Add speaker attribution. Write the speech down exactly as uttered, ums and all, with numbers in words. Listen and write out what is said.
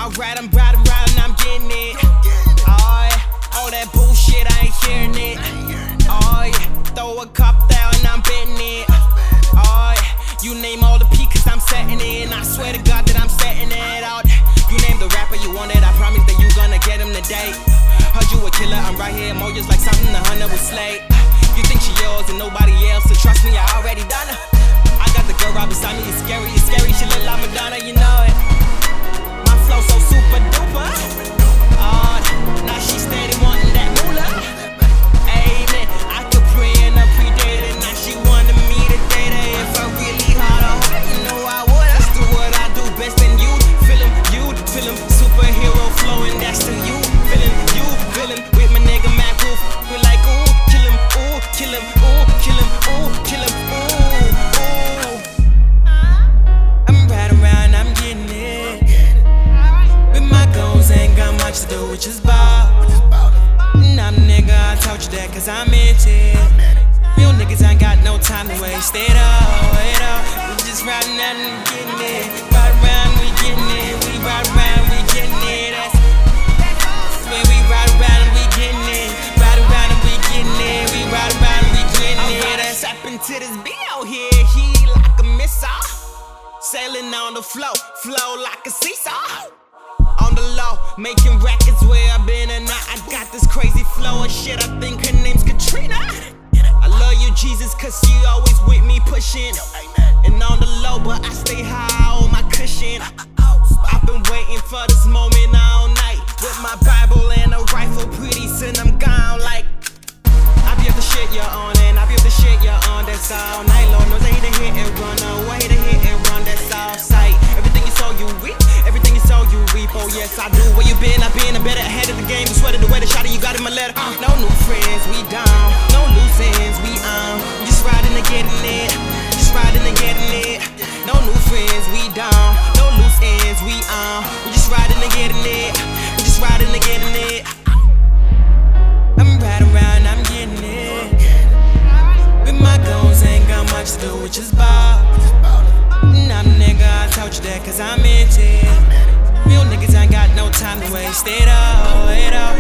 Speaker 1: Alright, I'm riding around and I'm getting it. Oh yeah, all that bullshit, I ain't hearing it. Oh yeah, throw a cup down and I'm betting it. Oh yeah, you name all the P cause I'm setting it. And I swear to God that I'm setting it out. You name the rapper you wanted, I promise that you gonna get him today. Heard you a killer, I'm right here, emojis like something the hunter would slay. You think she yours and nobody else, so trust me, I already done her. I got the girl right beside me, it's scary, it's scary, she look like Madonna, you know it. My flow so super duper. Oh, now she steady wanting that moolah. Amen, I could pray and I pre-date her. Now she wanted me to date her. If I really hard on her, you know I would. That's do what I do best in you. Feeling you, feeling superhero flow, and that's to you. Feeling you, feeling with my nigga Mac Wolf. We're like, ooh, kill him, ooh, kill him, ooh, kill him, ooh, kill him, ooh, ooh. I'm riding around, I'm getting it. With my goals, ain't got much to do, which is ball. And I'm the nigga, I told you that, cause I'm into it. Real niggas ain't got no time to waste it all, it all. We just riding out and getting it. Ride around, we getting it. We ride around, we getting it. That's when we ride around and we getting it. Ride around and we getting it. We ride around and we getting it. That's happened to this B out here. He like a missile, sailing on the flow, flow like a seesaw. On the low, making records where I've been and now I got this crazy flow of shit. I think her name's Katrina. I love you, Jesus, cause you always with me pushing. And on the low, but I stay high on my cushion. I've been waiting for this moment all night. With my Bible and a rifle, pretty soon I'm gone like. I be up the shit you're on and I be up the shit you're on, that's all night long. No, they hit a hit and run, no way to hit and run, that's all sight. Everything you sow you reap, everything you sow you reap, oh yes I do. Where you been, I been, I'm better ahead of the game. You sweated the way the shot you got in my letter. uh, No new friends, we down, no loose ends, we on. Just riding and getting it, just riding and getting it. No new friends, we down, no loose ends, we on. We just riding and getting it, we just riding and getting it. I'm riding around, I'm getting it. With my goals, ain't got much to do, which is ball. And I'm the nigga, I told you that, cause I'm into it. Real niggas ain't got no time to waste it all, it all.